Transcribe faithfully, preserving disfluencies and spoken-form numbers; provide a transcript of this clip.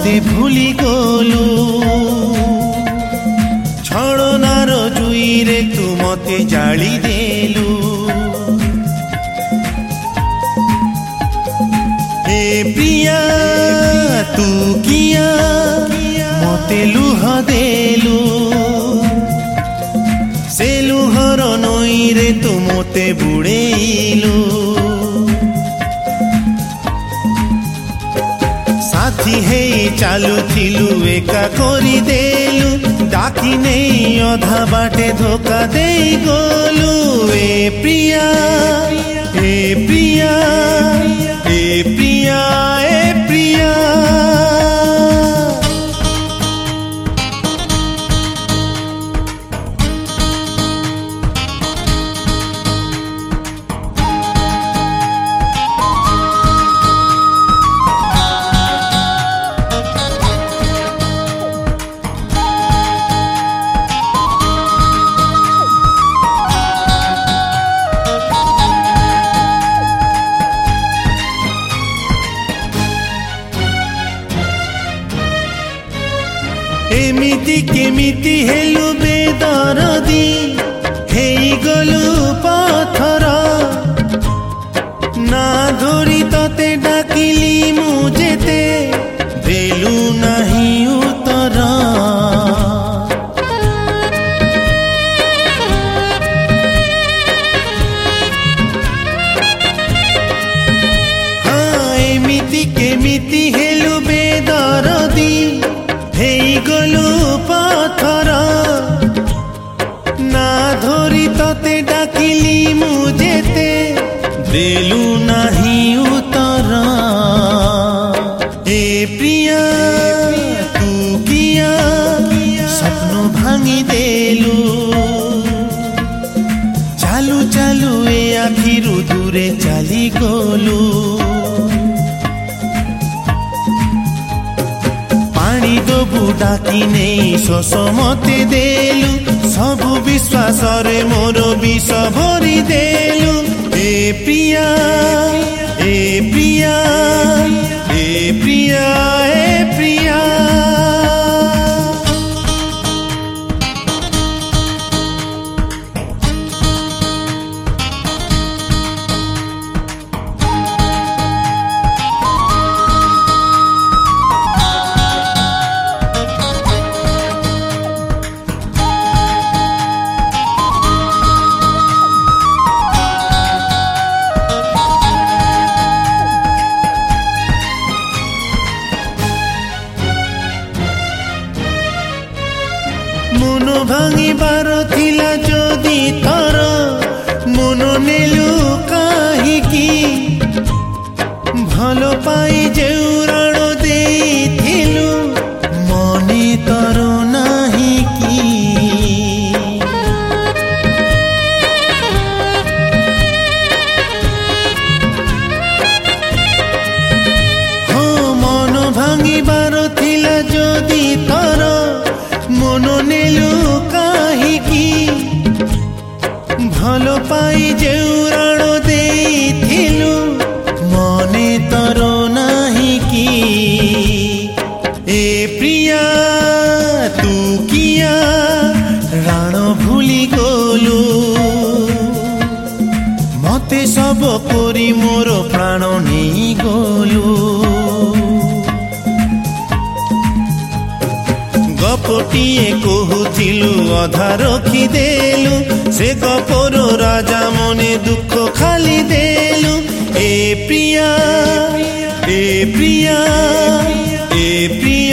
मते भूली गलु छड़नार जुईरे तू मते जाली देलु हे प्रिया तू किया मते लुह देलु से लुहर नईरे तू मते बुड़ेलु साथी हे चालू थिलु एका करी देलु डाकी नहीं अधा बाटे धोखा दे गलु ए प्रिया ए प्रिया ए प्रिया ए प्रिया एमिति केमिति हेलु बेदरदी हेई गलु पथर ना धरी तते डाकिली मु जेते देलु नाही उतर हाँ एमिति केमिति हेलु बेदरदी हेई गलु पथर ना धरी तते डाकिली मु जेते देलु नाही उतर ए प्रिया तू किया स्वप्न भांगी देलु चालू चालू ए आखिरु दूरे चली गलु दबु डाकी नहीं शोष मते देलु सबु विश्वास रे मोर विष भरी देलु ए प्रिया ए प्रिया ए प्रिया ए प्रिया मन भांगी बार थिला जदि तर मन नेलु काहिकी भल पाई जेउ रण देइथिलु मने तर नाही की हो मन भांगी बार थिला जदि तर मन नेलु काहिकी भल पाई जेउ रण देइथिलु मने तर नाही की ए प्रिया तू किया रण भूली गलु मते सब करी मोर प्राण नहीं गलु गपटिए कहूथिलु अधा रखी देलु से गपर राजा मने दुख खाली देलु ए प्रिया ए प्रिया ए प्रिया।